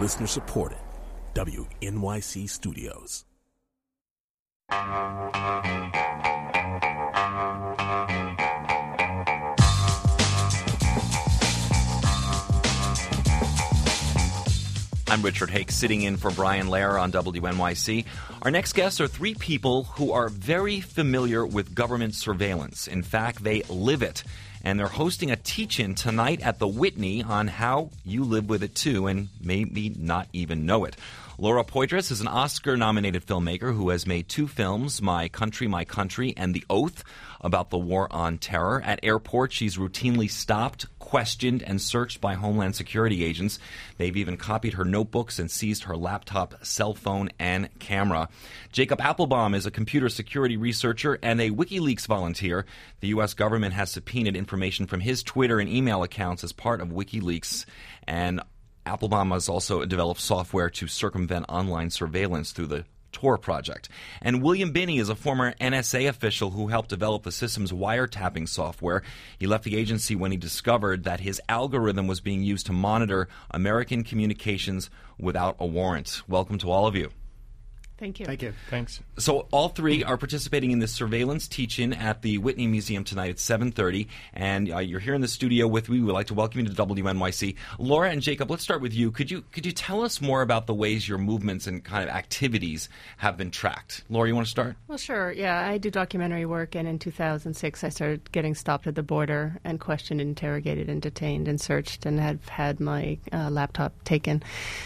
Listener supported. WNYC Studios. I'm Richard Hake, sitting in for Brian Lehrer on WNYC. Our next guests are three people who are very familiar with government surveillance. In fact, they live it. And they're hosting a teach-in tonight at the Whitney on how you live with it too, and maybe not even know it. Laura Poitras is an Oscar-nominated filmmaker who has made two films, My Country, and The Oath, about the war on terror. At airports, she's routinely stopped, questioned, and searched by Homeland Security agents. They've even copied her notebooks and seized her laptop, cell phone, and camera. Jacob Appelbaum is a computer security researcher and a WikiLeaks volunteer. The U.S. government has subpoenaed information from his Twitter and email accounts as part of WikiLeaks, and Appelbaum has also developed software to circumvent online surveillance through the Tor project. And William Binney is a former NSA official who helped develop the system's wiretapping software. He left the agency when he discovered that his algorithm was being used to monitor American communications without a warrant. Welcome to all of you. Thank you. Thank you. Thanks. So all three are participating in this surveillance teach-in at the Whitney Museum tonight at 7:30, and you're here in the studio with me. We'd like to welcome you to WNYC. Laura and Jacob, let's start with you. Could you tell us more about the ways your movements and kind of activities have been tracked? Laura, you want to start? Well, sure. Yeah, I do documentary work, and in 2006 I started getting stopped at the border and questioned, interrogated, and detained and searched, and have had my laptop taken,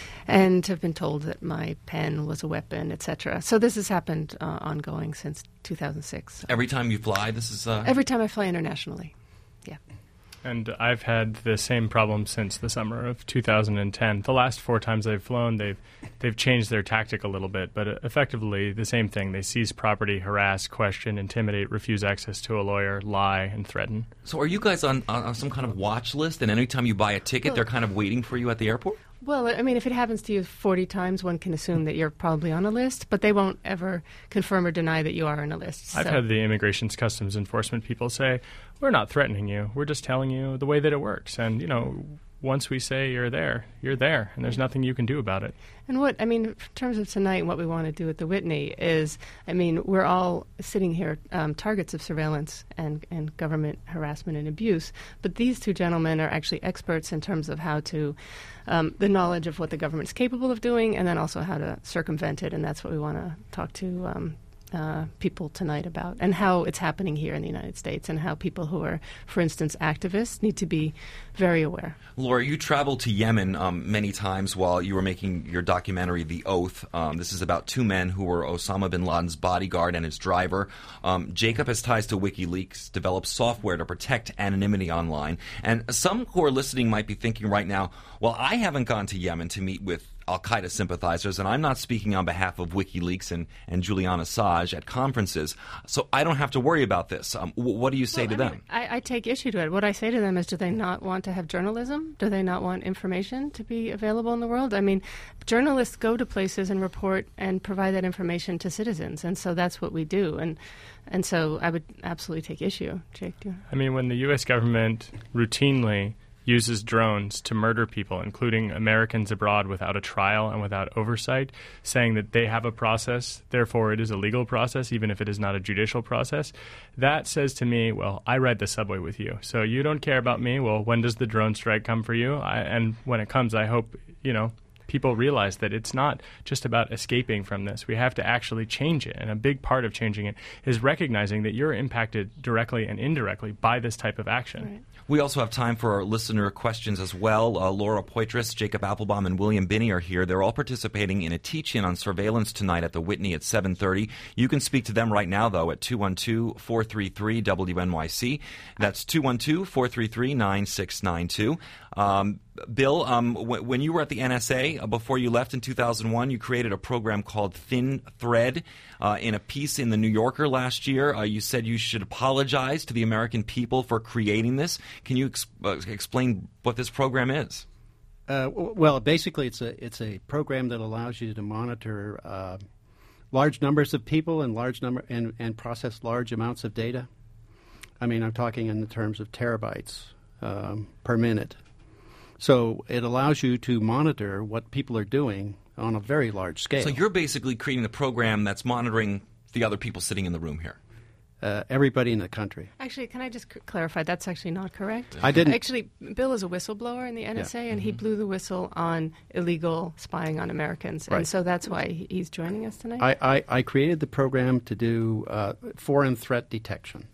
and have been told that my pen was a weapon, etc. So this has happened ongoing since 2006. Every time you fly, this is... Every time I fly internationally, yeah. And I've had the same problem since the summer of 2010. The last 4 times I've flown, they've changed their tactic a little bit, but effectively the same thing. They seize property, harass, question, intimidate, refuse access to a lawyer, lie, and threaten. So are you guys on some kind of watch list, and anytime you buy a ticket, they're kind of waiting for you at the airport? Well, I mean, if it happens to you 40 times, one can assume that you're probably on a list, but they won't ever confirm or deny that you are on a list. I've had the Immigration's Customs Enforcement people say, we're not threatening you. We're just telling you the way that it works. And, you know, once we say you're there, and there's nothing you can do about it. And in terms of tonight, what we want to do at the Whitney is, I mean, we're all sitting here targets of surveillance and government harassment and abuse, but these two gentlemen are actually experts in terms of how to, the knowledge of what the government's capable of doing, and then also how to circumvent it, and that's what we want to talk to people tonight about, and how it's happening here in the United States, and how people who are, for instance, activists need to be very aware. Laura, you traveled to Yemen many times while you were making your documentary, The Oath. This is about two men who were Osama bin Laden's bodyguard and his driver. Jacob has ties to WikiLeaks, developed software to protect anonymity online. And some who are listening might be thinking right now, well, I haven't gone to Yemen to meet with al-Qaeda sympathizers, and I'm not speaking on behalf of WikiLeaks and Julian Assange at conferences, so I don't have to worry about this. What do you say to them? I take issue to it. What I say to them is, do they not want to have journalism? Do they not want information to be available in the world? I mean, journalists go to places and report and provide that information to citizens, and so that's what we do. And so I would absolutely take issue. Jake, do you? I mean, when the U.S. government routinely uses drones to murder people, including Americans abroad, without a trial and without oversight, saying that they have a process, therefore it is a legal process, even if it is not a judicial process, that says to me, well, I ride the subway with you. So you don't care about me. Well, when does the drone strike come for you? And when it comes, I hope, people realize that it's not just about escaping from this. We have to actually change it. And a big part of changing it is recognizing that you're impacted directly and indirectly by this type of action. Right. We also have time for our listener questions as well. Laura Poitras, Jacob Appelbaum, and William Binney are here. They're all participating in a teach-in on surveillance tonight at the Whitney at 7:30. You can speak to them right now, though, at 212-433-WNYC. That's 212-433-9692. Bill, when you were at the NSA, before you left in 2001, you created a program called Thin Thread. In a piece in The New Yorker last year, you said you should apologize to the American people for creating this. Can you explain what this program is? Well, basically, it's a program that allows you to monitor large numbers of people and process large amounts of data. I mean, I'm talking in the terms of terabytes per minute. So it allows you to monitor what people are doing on a very large scale. So you're basically creating a program that's monitoring the other people sitting in the room here. Everybody in the country. Actually, can I just clarify? That's actually not correct. I didn't. Actually, Bill is a whistleblower in the NSA, and he blew the whistle on illegal spying on Americans. Right. And so that's why he's joining us tonight. I created the program to do foreign threat detection.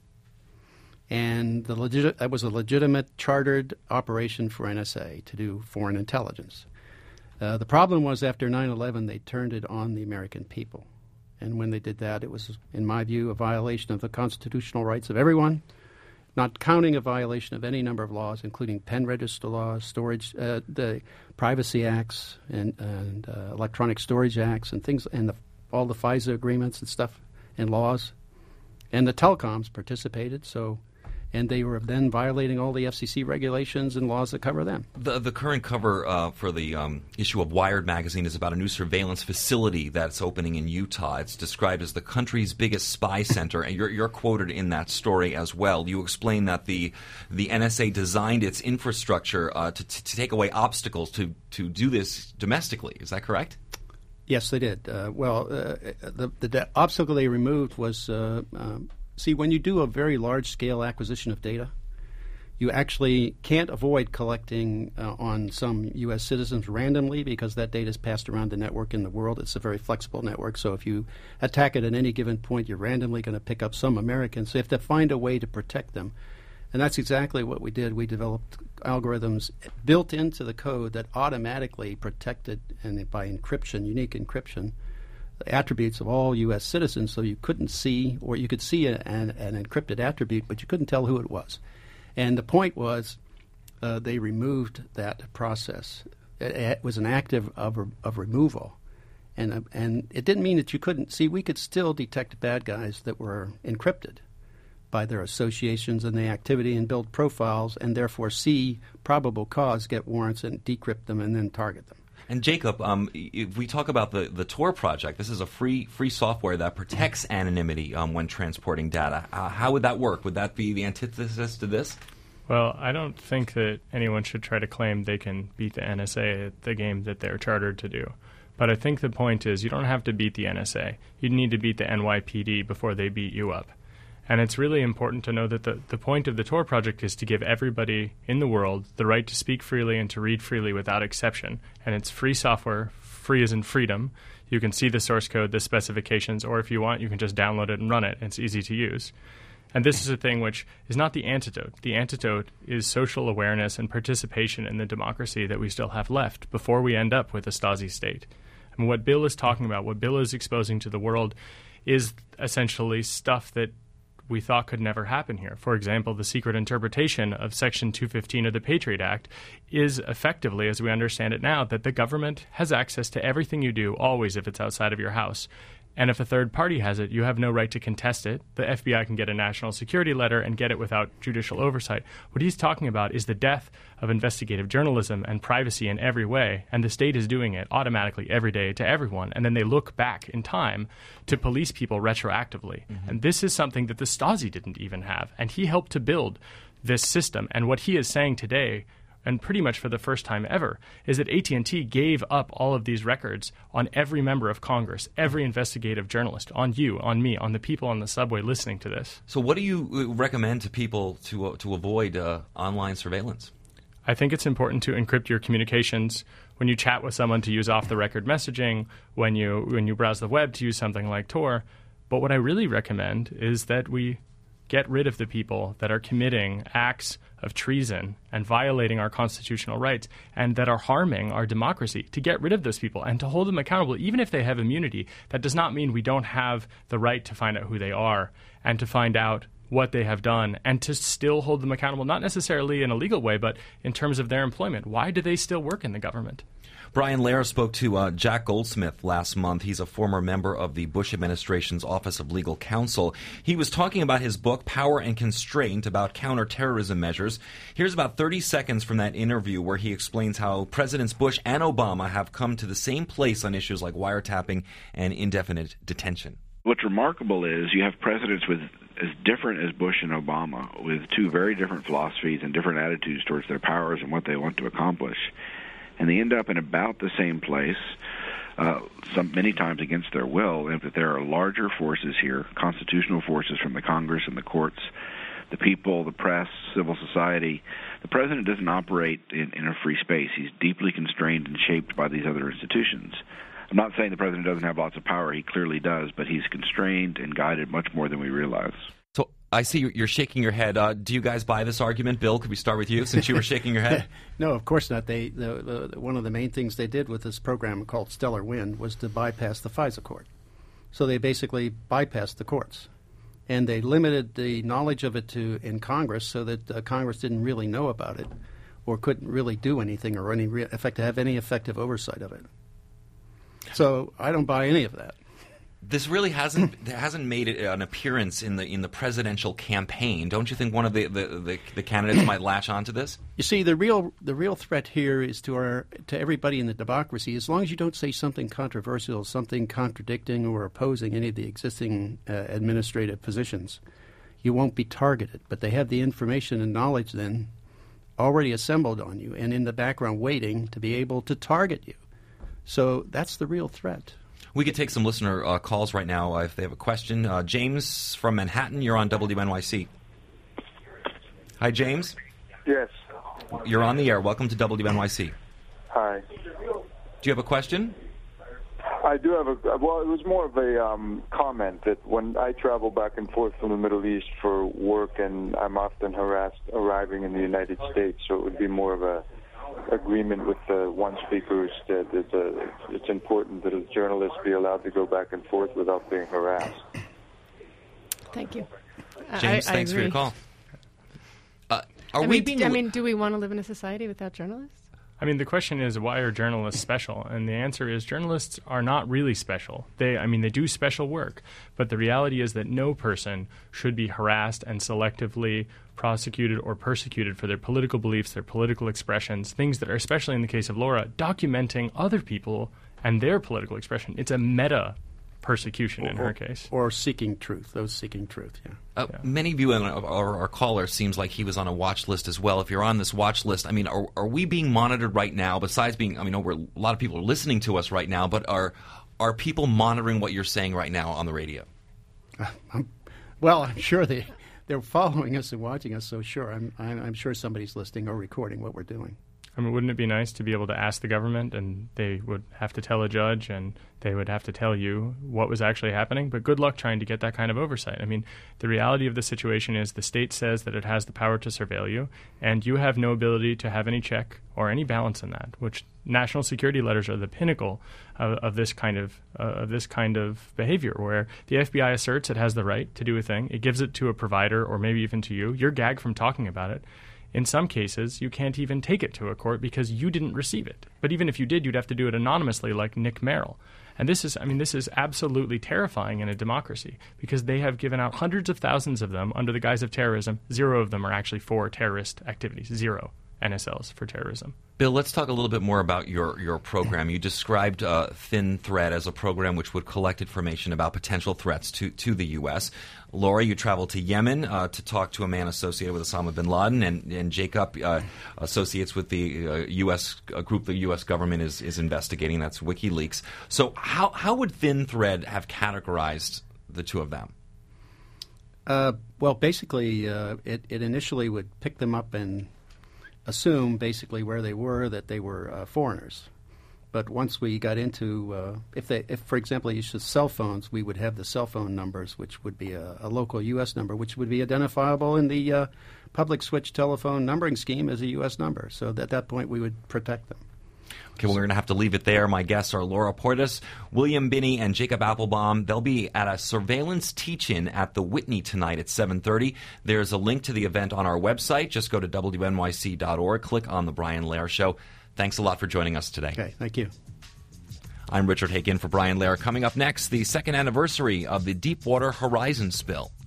And that was a legitimate chartered operation for NSA to do foreign intelligence. The problem was after 9/11, they turned it on the American people. And when they did that, it was, in my view, a violation of the constitutional rights of everyone, not counting a violation of any number of laws, including pen register laws, storage, the Privacy Acts, and Electronic Storage Acts, and things, and all the FISA agreements and stuff, and laws. And the telecoms participated, and they were then violating all the FCC regulations and laws that cover them. The current cover for the issue of Wired magazine is about a new surveillance facility that's opening in Utah. It's described as the country's biggest spy center, and you're quoted in that story as well. You explain that the NSA designed its infrastructure to take away obstacles to do this domestically. Is that correct? Yes, they did. The obstacle they removed was... See, when you do a very large-scale acquisition of data, you actually can't avoid collecting on some U.S. citizens randomly because that data is passed around the network in the world. It's a very flexible network, so if you attack it at any given point, you're randomly going to pick up some Americans. So you have to find a way to protect them, and that's exactly what we did. We developed algorithms built into the code that automatically protected, and by encryption, unique encryption, attributes of all U.S. citizens, so you couldn't see, or you could see an encrypted attribute, but you couldn't tell who it was. And the point was they removed that process. It was an act of removal. And it didn't mean that you couldn't see. We could still detect bad guys that were encrypted by their associations and the activity and build profiles, and therefore see probable cause, get warrants, and decrypt them, and then target them. And Jacob, if we talk about the Tor project, this is a free software that protects anonymity when transporting data. How would that work? Would that be the antithesis to this? Well, I don't think that anyone should try to claim they can beat the NSA at the game that they're chartered to do. But I think the point is you don't have to beat the NSA. You need to beat the NYPD before they beat you up. And it's really important to know that the point of the Tor project is to give everybody in the world the right to speak freely and to read freely without exception. And it's free software, free as in freedom. You can see the source code, the specifications, or if you want, you can just download it and run it. It's easy to use. And this is a thing which is not the antidote. The antidote is social awareness and participation in the democracy that we still have left before we end up with a Stasi state. And what Bill is talking about, what Bill is exposing to the world, is essentially stuff that we thought could never happen here. For example, the secret interpretation of Section 215 of the Patriot Act is effectively, as we understand it now, that the government has access to everything you do, always if it's outside of your house. And if a third party has it, you have no right to contest it. The FBI can get a national security letter and get it without judicial oversight. What he's talking about is the death of investigative journalism and privacy in every way, and the state is doing it automatically every day to everyone, and then they look back in time to police people retroactively. Mm-hmm. And this is something that the Stasi didn't even have, and he helped to build this system. And what he is saying today, and pretty much for the first time ever, is that AT&T gave up all of these records on every member of Congress, every investigative journalist, on you, on me, on the people on the subway listening to this. So what do you recommend to people to avoid online surveillance? I think it's important to encrypt your communications. When you chat with someone, to use off-the-record messaging. When you browse the web, to use something like Tor. But what I really recommend is that we get rid of the people that are committing acts of treason and violating our constitutional rights and that are harming our democracy, to get rid of those people and to hold them accountable. Even if they have immunity, that does not mean we don't have the right to find out who they are and to find out what they have done and to still hold them accountable, not necessarily in a legal way, but in terms of their employment. Why do they still work in the government? Brian Lehrer spoke to Jack Goldsmith last month. He's a former member of the Bush administration's Office of Legal Counsel. He was talking about his book, Power and Constraint, about counterterrorism measures. Here's about 30 seconds from that interview where he explains how Presidents Bush and Obama have come to the same place on issues like wiretapping and indefinite detention. What's remarkable is you have presidents with as different as Bush and Obama, with two very different philosophies and different attitudes towards their powers and what they want to accomplish, and they end up in about the same place, many times against their will, and that there are larger forces here, constitutional forces from the Congress and the courts, the people, the press, civil society. The president doesn't operate in a free space. He's deeply constrained and shaped by these other institutions. I'm not saying the president doesn't have lots of power. He clearly does, but he's constrained and guided much more than we realize. So I see you're shaking your head. Do you guys buy this argument? Bill, could we start with you since you were shaking your head? No, of course not. One of the main things they did with this program called Stellar Wind was to bypass the FISA court. So they basically bypassed the courts. And they limited the knowledge of it in Congress so that Congress didn't really know about it or couldn't really do anything or have any effective oversight of it. So I don't buy any of that. This really hasn't made it an appearance in the presidential campaign. Don't you think one of the candidates might latch onto this? You see, the real threat here is to everybody in the democracy. As long as you don't say something controversial, something contradicting or opposing any of the existing administrative positions, you won't be targeted. But they have the information and knowledge then already assembled on you and in the background waiting to be able to target you. So that's the real threat. We could take some listener calls right now if they have a question. James from Manhattan, you're on WNYC. Hi, James. Yes. You're on the air. Welcome to WNYC. Hi. Do you have a question? I do have it was more of a comment that when I travel back and forth from the Middle East for work, and I'm often harassed arriving in the United States, so it would be more of a agreement with the one speakers that it's important that a journalist be allowed to go back and forth without being harassed. Thank you. James, I thanks agree. for your call. Do we want to live in a society without journalists? I mean, the question is, why are journalists special? And the answer is, journalists are not really special. They do special work. But the reality is that no person should be harassed and selectively prosecuted or persecuted for their political beliefs, their political expressions, things that are, especially in the case of Laura, documenting other people and their political expression. It's a meta persecution in her case. Or seeking truth, those seeking truth, yeah. Many of you, our caller, seems like he was on a watch list as well. If you're on this watch list, I mean, are we being monitored right now? Besides being, a lot of people are listening to us right now, but are people monitoring what you're saying right now on the radio? I'm sure they're following us and watching us, so sure, I'm sure somebody's listening or recording what we're doing. I mean, wouldn't it be nice to be able to ask the government and they would have to tell a judge and they would have to tell you what was actually happening? But good luck trying to get that kind of oversight. I mean, the reality of the situation is the state says that it has the power to surveil you, and you have no ability to have any check or any balance in that, which national security letters are the pinnacle of this kind of behavior, where the FBI asserts it has the right to do a thing. It gives it to a provider or maybe even to you. You're gagged from talking about it. In some cases, you can't even take it to a court because you didn't receive it. But even if you did, you'd have to do it anonymously like Nick Merrill. And this is absolutely terrifying in a democracy because they have given out hundreds of thousands of them under the guise of terrorism. 0 of them are actually for terrorist activities. 0 NSLs for terrorism. Bill, let's talk a little bit more about your program. You described Thin Thread as a program which would collect information about potential threats to the U.S. Laura, you traveled to Yemen to talk to a man associated with Osama bin Laden, and Jacob associates with the U.S. group the U.S. government is investigating. That's WikiLeaks. So how would Thin Thread have categorized the two of them? Well, basically, it initially would pick them up and assume basically where they were, that they were foreigners. But once we got into, if for example, they used cell phones, we would have the cell phone numbers, which would be a local U.S. number, which would be identifiable in the public switch telephone numbering scheme as a U.S. number. So at that point, we would protect them. Okay, well, we're going to have to leave it there. My guests are Laura Portas, William Binney, and Jacob Appelbaum. They'll be at a surveillance teach-in at the Whitney tonight at 7:30. There's a link to the event on our website. Just go to WNYC.org, click on The Brian Lehrer Show. Thanks a lot for joining us today. Okay, thank you. I'm Richard Haken for Brian Lehrer. Coming up next, the second anniversary of the Deepwater Horizon spill.